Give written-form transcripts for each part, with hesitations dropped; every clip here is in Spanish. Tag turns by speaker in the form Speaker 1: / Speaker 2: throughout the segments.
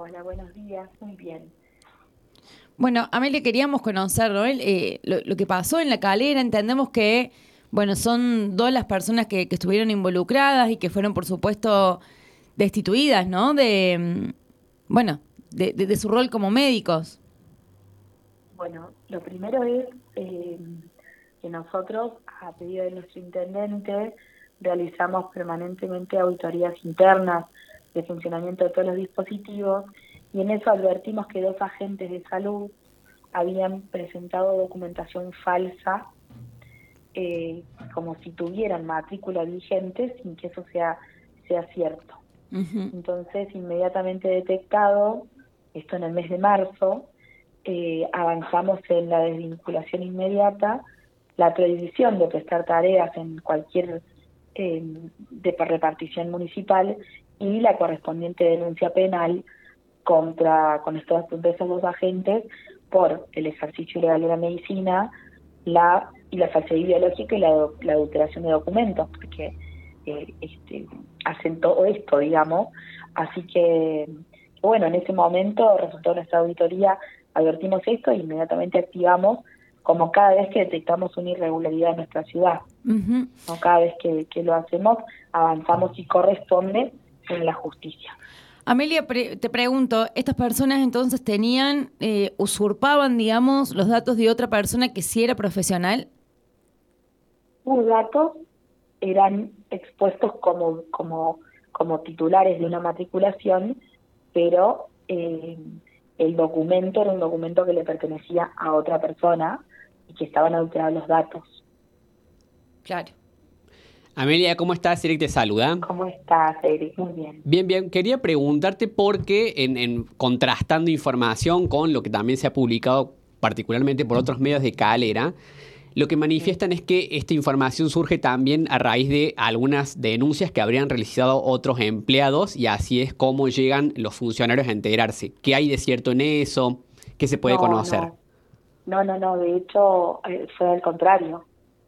Speaker 1: Hola, buenos días. Muy bien.
Speaker 2: Bueno, Amelia, queríamos conocer, ¿no? Lo que pasó en La Calera. Entendemos que, bueno, son dos las personas que estuvieron involucradas y que fueron, por supuesto, destituidas, ¿no? Bueno, de su rol como médicos.
Speaker 1: Bueno, lo primero es que nosotros, a pedido de nuestro intendente, realizamos permanentemente auditorías internas de funcionamiento de todos los dispositivos y en eso advertimos que dos agentes de salud habían presentado documentación falsa, como si tuvieran matrícula vigente sin que eso sea cierto.
Speaker 2: Ujú.
Speaker 1: Entonces, inmediatamente detectado, esto en el mes de marzo, avanzamos en la desvinculación inmediata, la prohibición de prestar tareas en cualquier de repartición municipal y la correspondiente denuncia penal con de esos dos agentes por el ejercicio ilegal de la medicina, la falsedad ideológica y la adulteración de documentos, porque hacen todo esto, digamos. Así que, bueno, en ese momento resultó nuestra auditoría, advertimos esto e inmediatamente activamos, como cada vez que detectamos una irregularidad en nuestra ciudad,
Speaker 2: Ujú.
Speaker 1: ¿no? Cada vez que lo hacemos, avanzamos y corresponde en la justicia.
Speaker 2: Amelia, te pregunto, ¿estas personas entonces usurpaban, digamos, los datos de otra persona que sí era profesional?
Speaker 1: Sus datos eran expuestos como titulares de una matriculación, pero el documento era un documento que le pertenecía a otra persona y que estaban adulterados los datos.
Speaker 2: Claro.
Speaker 3: Amelia, ¿cómo estás? Eric te saluda.
Speaker 1: ¿Cómo estás, Eric? Muy bien.
Speaker 3: Bien, bien. Quería preguntarte porque en contrastando información con lo que también se ha publicado particularmente por otros medios de Calera, lo que
Speaker 1: Sí.
Speaker 3: manifiestan es que esta información surge también a raíz de algunas denuncias que habrían realizado otros empleados y así es como llegan los funcionarios a enterarse. ¿Qué hay de cierto en eso? ¿Qué se puede
Speaker 1: No,
Speaker 3: conocer?
Speaker 1: no, no, de hecho fue al contrario,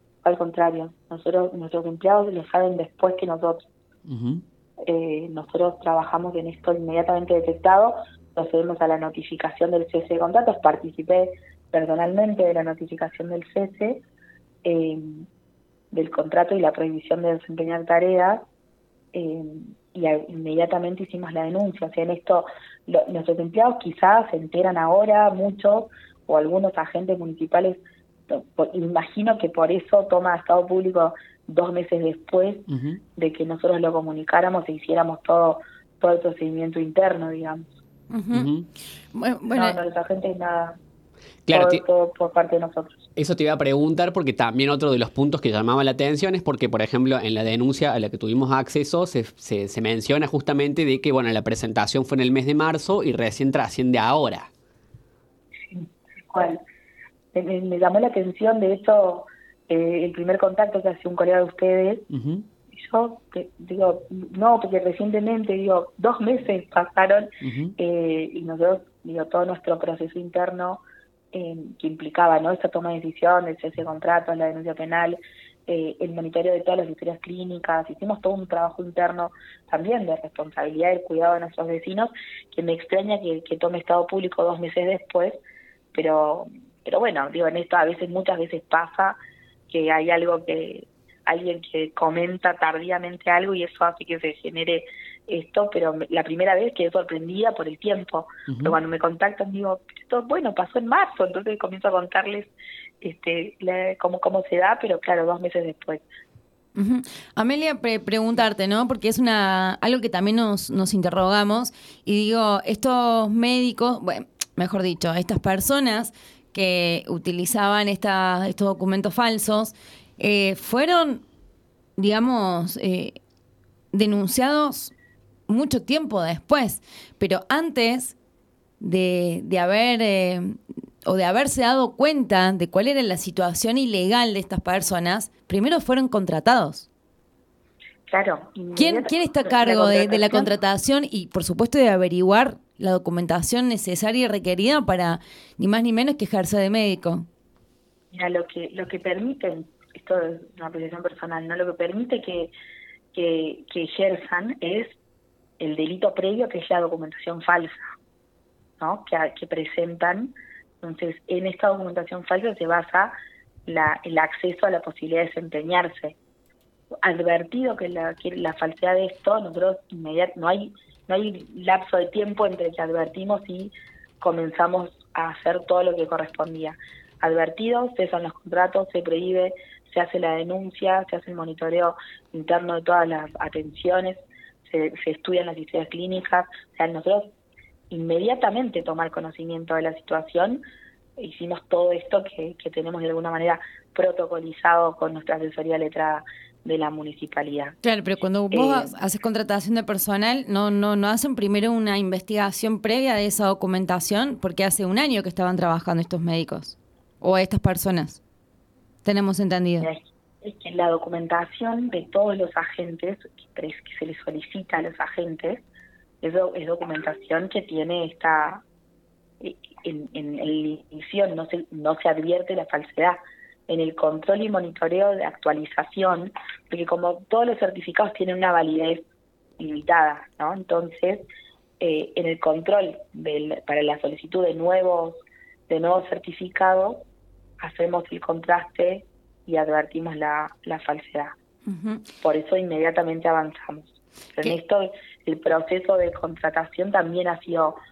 Speaker 1: nuestros empleados lo saben después que nosotros.
Speaker 3: Ujú.
Speaker 1: Nosotros trabajamos en esto inmediatamente detectado, procedemos a la notificación del cese de contratos, participé personalmente de la notificación del cese, eh, del contrato y la prohibición de desempeñar tareas, eh, inmediatamente hicimos la denuncia. O sea, en esto nuestros empleados quizás se enteran ahora, muchos, o algunos agentes municipales, imagino que por eso toma Estado Público 2 meses después
Speaker 3: Ujú.
Speaker 1: de que nosotros lo comunicáramos e hiciéramos todo el procedimiento interno, digamos.
Speaker 2: Ujú.
Speaker 3: Ujú.
Speaker 2: Bueno,
Speaker 1: No, los agentes nada,
Speaker 3: Claro,
Speaker 1: todo por parte de nosotros.
Speaker 3: eso te iba a preguntar porque también otro de los puntos que llamaba la atención es porque, por ejemplo, en la denuncia a la que tuvimos acceso se menciona justamente de que, bueno, la presentación fue en el mes de marzo y recién trasciende ahora.
Speaker 1: Sí, cual. Me llamó la atención, de hecho, el primer contacto que hacía un colega de ustedes.
Speaker 3: Ujú.
Speaker 1: Y yo digo, no, porque recientemente, digo, 2 meses pasaron,
Speaker 3: Ujú.
Speaker 1: y nosotros, digo, todo nuestro proceso interno, que implicaba, ¿no?, esta toma de decisión, el cese de contratos, la denuncia penal, el monitoreo de todas las historias clínicas, hicimos todo un trabajo interno también de responsabilidad del cuidado de nuestros vecinos, que me extraña que tome Estado Público 2 meses después, pero pero bueno, digo, en esto muchas veces pasa que hay alguien que comenta tardíamente algo y eso hace que se genere esto, pero la primera vez quedé sorprendida por el tiempo, pero
Speaker 3: Ujú.
Speaker 1: cuando me contactan digo, esto, bueno, pasó en marzo, entonces comienzo a contarles cómo se da, pero claro, 2 meses después.
Speaker 2: ujú. Amelia, preguntarte, ¿no? Porque es algo que también nos interrogamos y digo, estos médicos, bueno, mejor dicho, estas personas que utilizaban estos documentos falsos, fueron, digamos, denunciados mucho tiempo después, pero antes de haber o de haberse dado cuenta de cuál era la situación ilegal de estas personas, primero fueron contratados.
Speaker 1: Claro,
Speaker 2: ¿Quién está a
Speaker 1: la
Speaker 2: cargo de la
Speaker 1: contratación.
Speaker 2: contratación y, por supuesto, de averiguar la documentación necesaria y requerida para ni más ni menos que ejercer de médico?
Speaker 1: Mira, lo que permite, esto es una apreciación personal, ¿no? Lo que permite que ejerzan es el delito previo, que es la documentación falsa. ¿no? que presentan. Entonces, en esta documentación falsa se basa el acceso a la posibilidad de desempeñarse. Advertido que la falsedad de esto, nosotros no hay lapso de tiempo entre que advertimos y comenzamos a hacer todo lo que correspondía. Advertidos, cesan los contratos, se prohíbe, se hace la denuncia, se hace el monitoreo interno de todas las atenciones, se estudian las historias clínicas. O sea, nosotros inmediatamente tomar conocimiento de la situación, hicimos todo esto que tenemos de alguna manera protocolizado con nuestra asesoría letrada de la municipalidad.
Speaker 2: Claro, pero cuando vos haces contratación de personal, no hacen primero una investigación previa de esa documentación, porque hace un año que estaban trabajando estos médicos o estas personas. Tenemos entendido.
Speaker 1: Es que la documentación de todos los agentes que se les solicita a los agentes es documentación que tiene esta en la inicio no se advierte la falsedad. En el control y monitoreo de actualización, porque como todos los certificados tienen una validez limitada, ¿no? Entonces, en el control para la solicitud de nuevos certificados, hacemos el contraste y advertimos la falsedad. Uh-huh. Por eso inmediatamente avanzamos. Pero en esto, el proceso de contratación también ha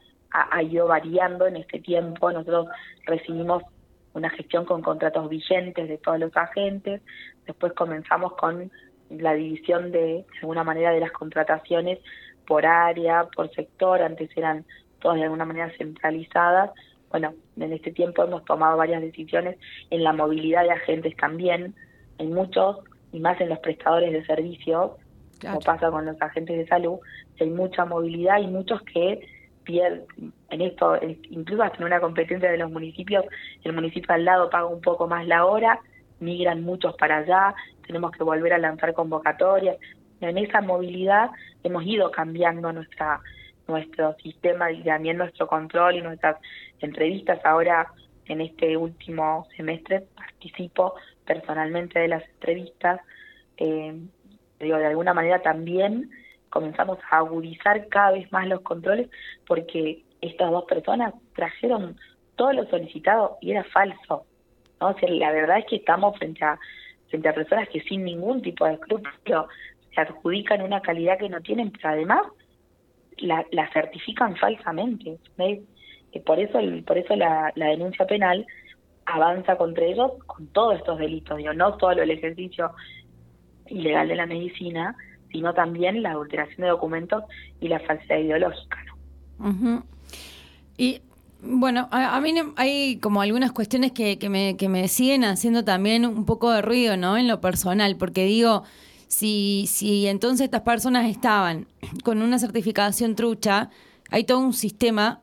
Speaker 1: ido variando en este tiempo. Nosotros recibimos una gestión con contratos vigentes de todos los agentes, después comenzamos con la división de alguna manera de las contrataciones por área, por sector, antes eran todas de alguna manera centralizadas. Bueno, en este tiempo hemos tomado varias decisiones en la movilidad de agentes también, en muchos, y más en los prestadores de servicios, claro, como pasa con los agentes de salud, hay mucha movilidad y muchos que en esto, incluso hasta en una competencia de los municipios, el municipio al lado paga un poco más la hora, migran muchos para allá, tenemos que volver a lanzar convocatorias. En esa movilidad hemos ido cambiando nuestro sistema y también nuestro control y nuestras entrevistas. Ahora, en este último semestre, participo personalmente de las entrevistas. De alguna manera también comenzamos a agudizar cada vez más los controles, porque estas dos personas trajeron todo lo solicitado y era falso, ¿no? O sea, la verdad es que estamos frente a personas que sin ningún tipo de escrúpulo se adjudican una calidad que no tienen, pero además la certifican falsamente. Por eso la denuncia penal avanza contra ellos con todos estos delitos, no solo el ejercicio ilegal de la medicina, sino también la adulteración de documentos y la falsedad ideológica, ¿no?
Speaker 2: Uh-huh. Y bueno, a mí hay como algunas cuestiones que me siguen haciendo también un poco de ruido, ¿no? En lo personal, porque digo, si entonces estas personas estaban con una certificación trucha, hay todo un sistema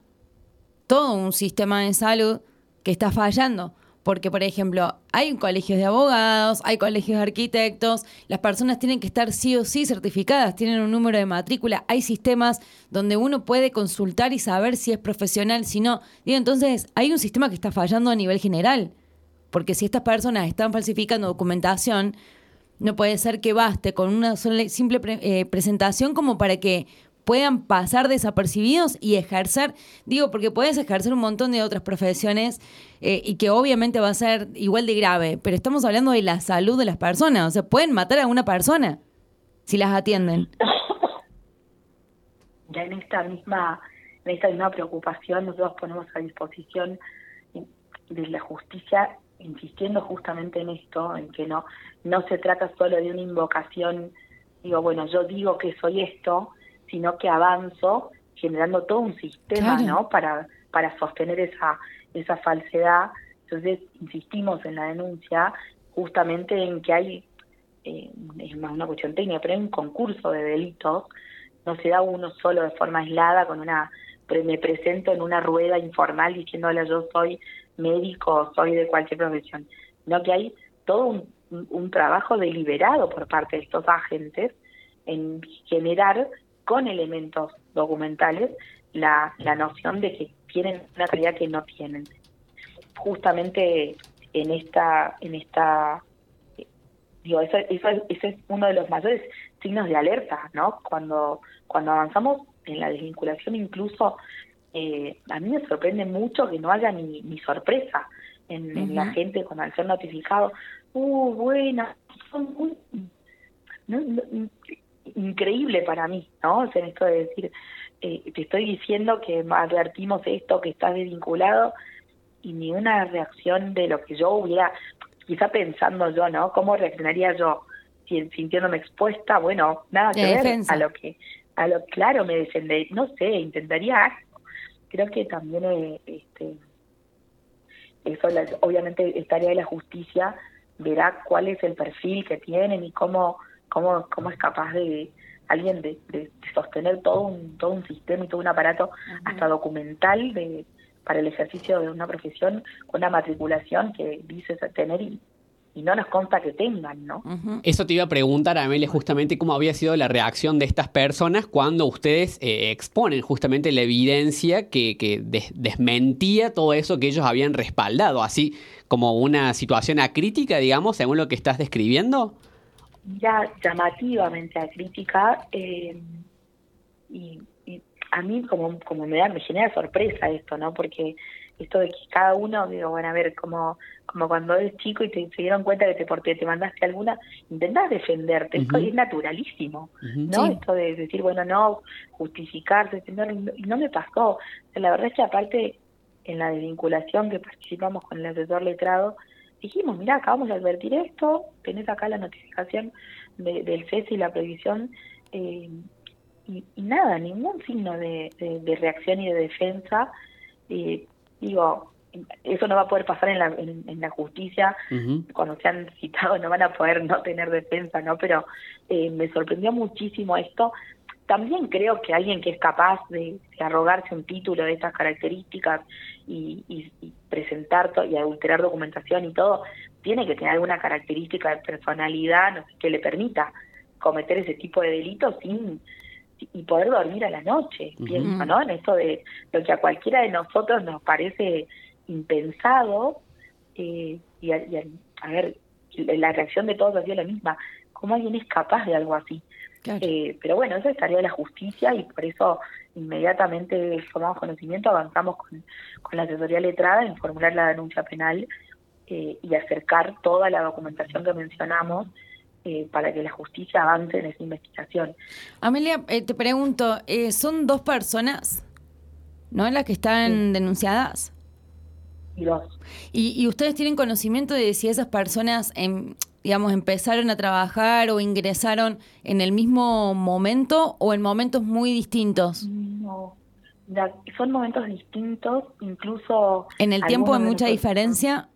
Speaker 2: de salud que está fallando. Porque, por ejemplo, hay colegios de abogados, hay colegios de arquitectos, las personas tienen que estar sí o sí certificadas, tienen un número de matrícula, hay sistemas donde uno puede consultar y saber si es profesional, si no. Digo, entonces, hay un sistema que está fallando a nivel general, porque si estas personas están falsificando documentación, no puede ser que baste con una simple presentación como para que puedan pasar desapercibidos y ejercer, porque puedes ejercer un montón de otras profesiones y que obviamente va a ser igual de grave, pero estamos hablando de la salud de las personas, o sea, pueden matar a una persona si las atienden.
Speaker 1: Ya en esta misma preocupación nosotros ponemos a disposición de la justicia, insistiendo justamente en esto, en que no se trata solo de una invocación, yo digo que soy esto, sino que avanzo generando todo un sistema, claro, ¿no? Para sostener esa falsedad. Entonces insistimos en la denuncia justamente en que hay, es más una cuestión técnica, pero hay un concurso de delitos, no se da uno solo de forma aislada me presento en una rueda informal diciéndole yo soy médico, soy de cualquier profesión, sino que hay todo un trabajo deliberado por parte de estos agentes en generar con elementos documentales la noción de que tienen una calidad que no tienen. Justamente ese es uno de los mayores signos de alerta, ¿no? Cuando avanzamos en la desvinculación, incluso a mí me sorprende mucho que no haya ni sorpresa en la gente con al ser notificado. Bueno, son muy... increíble para mí, ¿no? O sea, esto de decir, te estoy diciendo que advertimos esto, que estás desvinculado, y ni una reacción de lo que yo hubiera, quizá pensando yo, ¿no? ¿Cómo reaccionaría yo sintiéndome expuesta? Bueno, nada que ver
Speaker 2: defensa.
Speaker 1: a lo claro, me defendería, no sé, intentaría algo. Creo que también eso obviamente esta área de la justicia verá cuál es el perfil que tienen y cómo es capaz de alguien de sostener todo un sistema y todo un aparato hasta documental para el ejercicio de una profesión con una matriculación que dice tener y no nos consta que tengan, ¿no?
Speaker 3: Eso te iba a preguntar, Amelia, justamente cómo había sido la reacción de estas personas cuando ustedes exponen justamente la evidencia que desmentía todo eso que ellos habían respaldado, así como una situación acrítica, digamos, según lo que estás describiendo.
Speaker 1: Ya llamativamente acrítica, y a mí como me genera sorpresa esto, ¿no? Porque esto de que cada uno, digo, bueno, a ver, como cuando eres chico y se dieron cuenta que te mandaste alguna, intentás defenderte, esto es naturalísimo, ¿no?
Speaker 2: Sí.
Speaker 1: Esto de decir, bueno, no, justificarse, defenderlo, y no me pasó. O sea, la verdad es que aparte, en la desvinculación que participamos con el asesor letrado, dijimos, mira, acabamos de advertir esto, tenés acá la notificación del cese y la prohibición, y nada, ningún signo de reacción y de defensa. Digo, eso no va a poder pasar en la justicia. Cuando sean citados no van a poder no tener defensa, ¿no? Pero me sorprendió muchísimo esto. También creo que alguien que es capaz de arrogarse un título de estas características y presentar y adulterar documentación y todo, tiene que tener alguna característica de personalidad, no sé, que le permita cometer ese tipo de delitos y poder dormir a la noche, pienso, ¿no? En esto de lo que a cualquiera de nosotros nos parece impensado, a ver, la reacción de todos ha sido la misma. ¿Cómo alguien es capaz de algo así?
Speaker 2: Claro.
Speaker 1: Pero bueno, eso es tarea de la justicia y por eso inmediatamente tomamos conocimiento, avanzamos con la asesoría letrada en formular la denuncia penal y acercar toda la documentación que mencionamos para que la justicia avance en esa investigación.
Speaker 2: Amelia, te pregunto, ¿son 2 personas, no, las que están denunciadas?
Speaker 1: Y 2.
Speaker 2: ¿Y ustedes tienen conocimiento de si esas personas, digamos, empezaron a trabajar o ingresaron en el mismo momento o en momentos muy distintos?
Speaker 1: No, son momentos distintos, incluso...
Speaker 2: ¿En el tiempo hay mucha diferencia?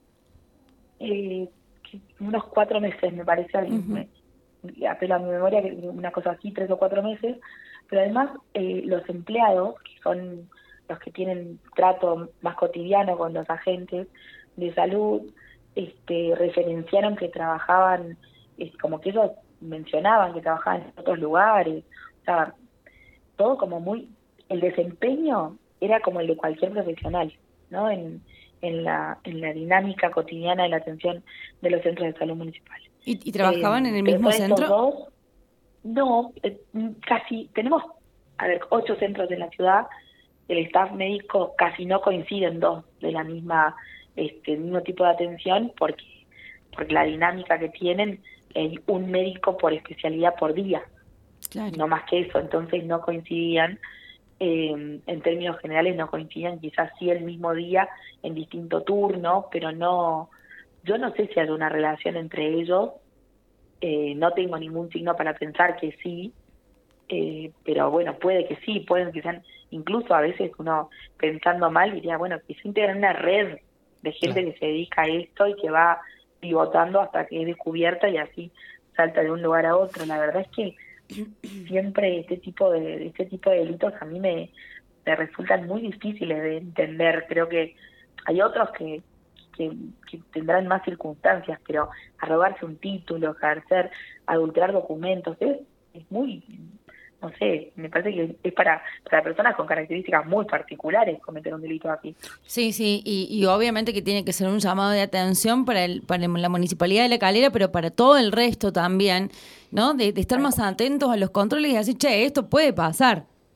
Speaker 1: Unos 4 meses, me parece, apelo a mi memoria, que una cosa así, 3 o 4 meses, pero además los empleados, que son los que tienen trato más cotidiano con los agentes de salud, referenciaron que trabajaban, como que ellos mencionaban que trabajaban en otros lugares, o sea, todo como muy, el desempeño era como el de cualquier profesional, ¿no? En la dinámica cotidiana de la atención de los centros de salud municipales.
Speaker 2: ¿Y trabajaban en el mismo centro?
Speaker 1: Dos, no, casi, tenemos, 8 centros en la ciudad, el staff médico casi no coinciden 2 de la misma, mismo tipo de atención, porque la dinámica que tienen, hay un médico por especialidad por día,
Speaker 2: claro,
Speaker 1: no más que eso, entonces no coincidían. En términos generales no coincidían, quizás sí el mismo día en distinto turno, pero no, yo no sé si hay una relación entre ellos, no tengo ningún signo para pensar que sí, pero bueno, puede que sí, pueden que sean, incluso a veces uno pensando mal diría, bueno, que se integran una red de gente que se dedica a esto y que va pivotando hasta que es descubierta y así salta de un lugar a otro. La verdad es que siempre este tipo de delitos a mí me resultan muy difíciles de entender. Creo que hay otros que tendrán más circunstancias, pero arrogarse un título, ejercer, adulterar documentos, es muy, no sé, me parece que es para personas con características muy particulares cometer un delito así.
Speaker 2: Sí, y obviamente que tiene que ser un llamado de atención para la Municipalidad de La Calera, pero para todo el resto también, ¿no? De estar más atentos a los controles y decir, che, esto puede pasar.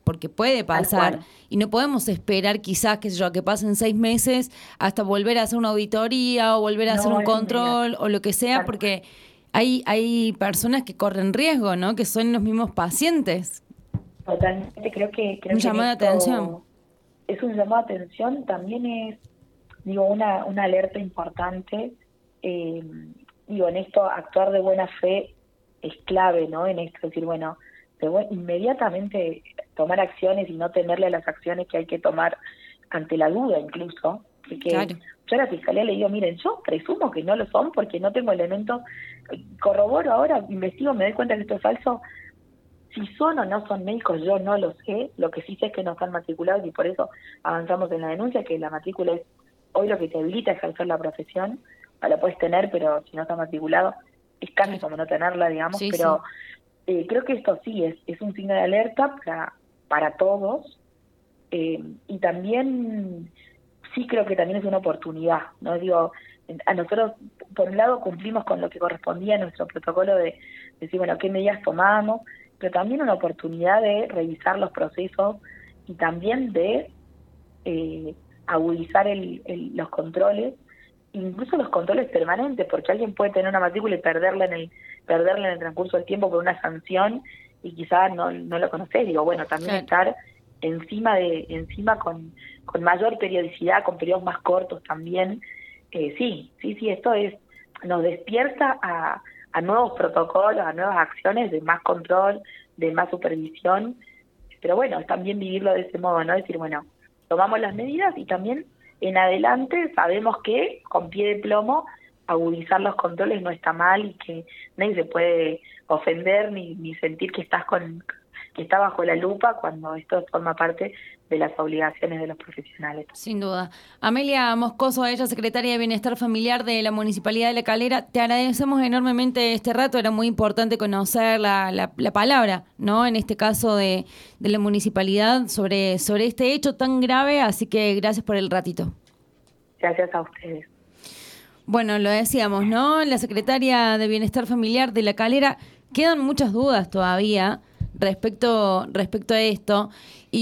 Speaker 2: porque puede pasar y no podemos esperar quizás, qué sé yo, que pasen 6 meses hasta volver a hacer una auditoría o volver a hacer un control o lo que sea, porque hay personas que corren riesgo, ¿no? Que son los mismos pacientes.
Speaker 1: Totalmente, creo que
Speaker 2: un llamado de atención.
Speaker 1: Es un llamado de atención, también es, una alerta importante. En esto actuar de buena fe es clave, ¿no? En esto, decir, inmediatamente tomar acciones y no temerle a las acciones que hay que tomar ante la duda incluso. Porque yo a la fiscalía le digo, miren, yo presumo que no lo son porque no tengo elementos, corroboro ahora, investigo, me doy cuenta que esto es falso. Si son o no son médicos, yo no lo sé. Lo que sí sé es que no están matriculados y por eso avanzamos en la denuncia, que la matrícula es hoy lo que te habilita a ejercer la profesión. La puedes tener, pero si no está matriculado, es casi como no tenerla, digamos.
Speaker 2: Sí,
Speaker 1: pero creo que esto sí es un signo de alerta para todos. Y también, sí creo que también es una oportunidad, ¿no? A nosotros, por un lado, cumplimos con lo que correspondía a nuestro protocolo de decir, qué medidas tomamos, pero también una oportunidad de revisar los procesos y también de agudizar los controles, incluso los controles permanentes, porque alguien puede tener una matrícula y perderla en el transcurso del tiempo por una sanción y quizás no lo conocés. También estar encima con mayor periodicidad, con periodos más cortos también. Sí, esto nos despierta a nuevos protocolos, a nuevas acciones de más control, de más supervisión, pero también vivirlo de ese modo, ¿no? Decir, tomamos las medidas y también en adelante sabemos que con pie de plomo agudizar los controles no está mal y que nadie se puede ofender ni sentir que está bajo la lupa cuando esto forma parte de las obligaciones de los profesionales.
Speaker 2: Sin duda. Amelia Moscoso, ella secretaria de Bienestar Familiar de la Municipalidad de La Calera, te agradecemos enormemente este rato, era muy importante conocer la palabra, ¿no? En este caso de la municipalidad sobre este hecho tan grave, así que gracias por el ratito.
Speaker 1: Gracias a ustedes.
Speaker 2: Bueno, lo decíamos, ¿no? La secretaria de Bienestar Familiar de La Calera, quedan muchas dudas todavía respecto a esto.